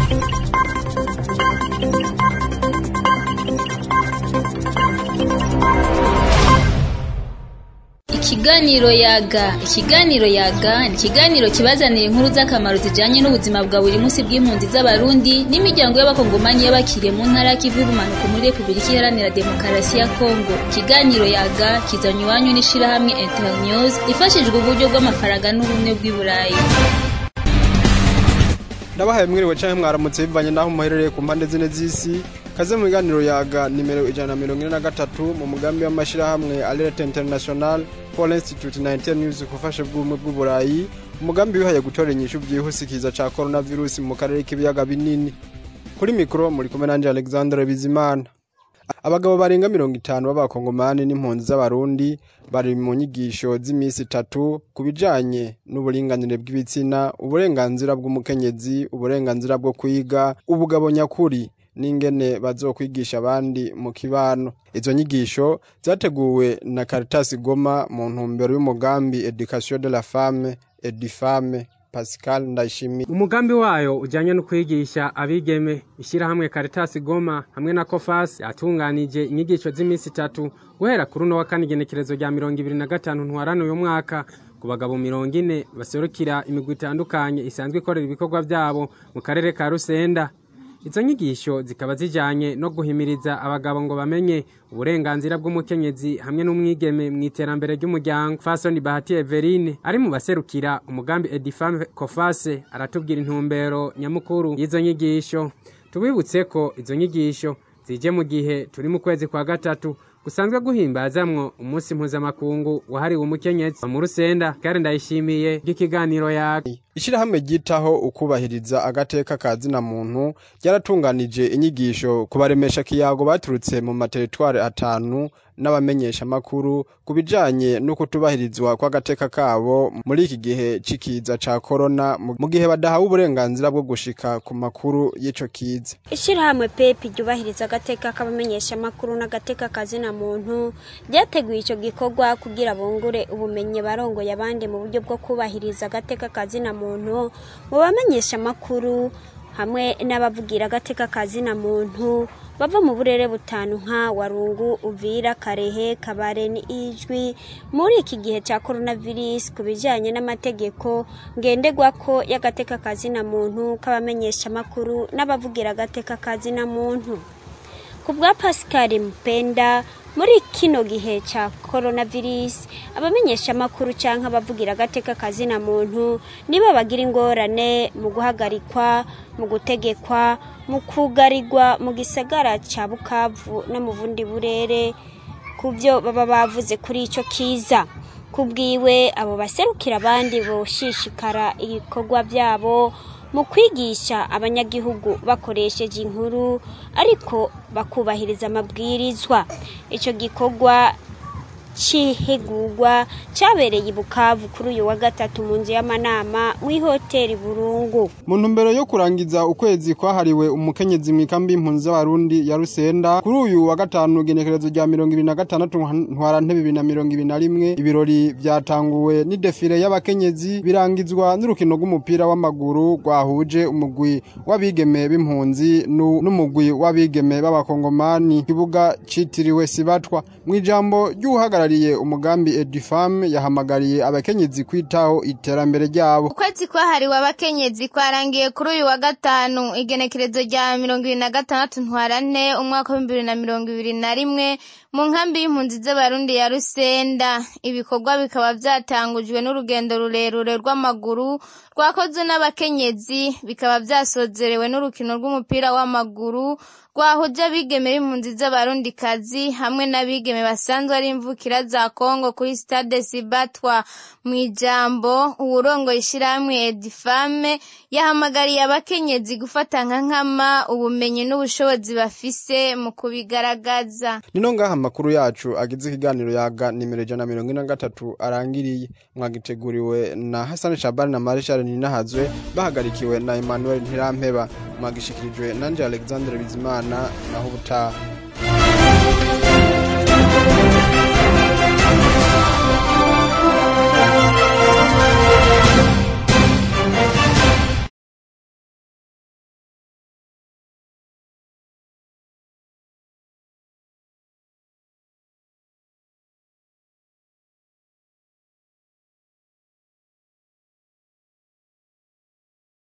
Ikiganiro yaga ni ikiganiro kibazanira inkuru z'akamaro zijanye n'ubuzima bwa buri munsi bw'impunzi z'abarundi n'imiryango y'abakongomani y'abakiriye mu ntara y'Kivu y'ubumanuko muri Republika Iharanira Demokarasi ya Kongo. Ikiganiro yaga kizanywe iwanyu n'ishirahamwe Internews ifashijwe uburyo bw'amafaranga n'ubumwe bw'i Burayi. Ndabahaye mwiriwe canke mwaramutse bivanye naho muherereye ku mpande zine z'isi. Kaze mu biganiro yaga nimero 143 mu mugambi w'amashirahamwe Alert International Paul Institute 19 News kufasha bw'umwe bw'Uburayi. Umugambi wihaye gutora inyishu by'ihusikiza ca coronavirus mu karere k'ibiyaga binini. Kuri mikro muri kumwe nanje Alexandre Bizimana. Abagabo barenga 50 b'abakongomani n'impunzi z'abarundi bari mu nyigisho z'imisi 3 kubijanye n'uburinganire bw'ibitsina, uburenganzira bw'umukenyezi, uburenganzira bwo kwiga, ubugabo nyakuri n'ingene bazokwigisha abandi mu kibano. Izo nyigisho zateguwe na Caritas Goma mu ntumbero y'umugambi Education de la Femme et du Femme Pascal Ndayishimiye. Umugambi wayo ujanye no kwigisha abigeme ishirahamwe Caritas Goma hamwe na Kofas atunganije inyigisho z'imisi 3 guhera kuri no wakanigenekerezo rya 2025 ntwarano yo mwaka ku bagabo 40 baserukira imigwi itandukanye isanzwe ikorera ibikorwa byabo mu karere ka Rusenda. Izo nyigisho zikaba zijanye no guhimiriza abagabo ngo bamenye uburenganzira bw'umukenyezi hamwe n'umwigeme mu iterambere ry'umuryango. Fasoni Bahati Everine ari mu baserukira umugambi Edifam Kofase aratubwira intumbero nyamukuru y'izo nyigisho. Tubibutse ko izo nyigisho zije mu gihe turi mu kwezi kwa gatatu gusanzwe guhimbazamwo umunsi mpuzamakungu wahariwe umukenyezi mu Rusenda. Kandi Ndayishimiye bw'ikiganiro yaga. Ishirahamwe ryitaho ukubahiriza agateka kazina muntu ryaratunganije inyigisho kubaremesha kiyago baturutse mu materitware 5 n'abamenyesha makuru kubijanye no kutubahirizwa kwa gateka kabo muri iki gihe cikiza ca corona mu gihe badahawe uburenganzira bwo gushika ku makuru y'ico kiza. Ishirahamwe PEP ryubahiriza agateka k'abamenyesha makuru n'agateka kazina muntu ryateguye ico gikorwa kugira bongure ubumenye barongo yabande mu buryo bwo kubahiriza agateka kazina muntu mu bamenyesha makuru hamwe n'abavugira agateka kazina muntu bava mu burere butanu nka Warungu, Uvira, Karehe, Kabare n'Ijwi muri iki gihe cya coronavirus kubijanye n'amategeko ngendegwako y'agateka kazina muntu k'abamenyesha makuru n'abavugira agateka kazina muntu. Kubwa Pascal Mpenda muri kino gihe cha coronavirus abamenyesha makuru canka abavugira agateka kazina muntu niba bagira ingorane mu guhagarikwa, mu gutegekwa, mu kugarirwa mu gisagara ca Bukavu no mu bundi burere kuvyo baba bavuze kuri ico kiza. Kubwiwe abo baserukira abandi boshishikara ibikorwa byabo mu kwigisha abanyagihugu bakoresheje inkuru ariko bakubahiriza amabwirizwa. Ico gikorwa cihegurwa cabereye Bukavu kuri uyu wa gatatu mu nzu y'amanama mu hoteli Burungu. Mu ntumbero yo kurangiza ukwezi kwahariwe umukenyezi mu kambi y'impunzi z'abarundi ya Rusenda kuri uyu wa gatanu genekerezo rya 2026 ntwarante 2021 ibirori byatanguwe ni defile y'abakenyezi birangizwa n'urukino rw'umupira w'amaguru rwahuje umugwi w'abigeme b'impunzi n'umugwi w'abigeme b'abakongomani. Kibuga citiriwe Sibatwa mu ijambo ry'uhagarariye umugambi Edifam yahamagariye abakenyezi kwitaho iterambere ryabo. Ukwezi kwahariwe abakenyezi kwarangiye kuri uyu wa gatanu igenekerezo rya 2026 ntwarante umwaka wa 2021 mu nkambi y'impunzi z'abarundi ya Rusenda. Ibikorwa bikaba byatangujwe n'urugendo rurerure rw'amaguru rwakozwe n'abakenyezi bikaba byasozerewe n'urukino rw'umupira w'amaguru rwahuje abigeme b'impunzi z'abarundi kazi hamwe n'abigeme basanzwe ari imvukira za Kongo kuri stade Sibatwa. Mu ijambo uburongo ishirahamwe Edifame yahamagariye abakenyezi gufata nkama ubumenyi n'ubushobozi bafise mu kubigaragaza. Nino ngaha makuru yacu agize ikiganiro yaga nimero 143 arangiriye. Mwagiteguriwe na Hassan Shabani na Marshal Ninahazwe bahagarikiwe na Emmanuel Ntirampeba. Mwagishikirijwe nanje Alexandre Bizimana naho ubutaha.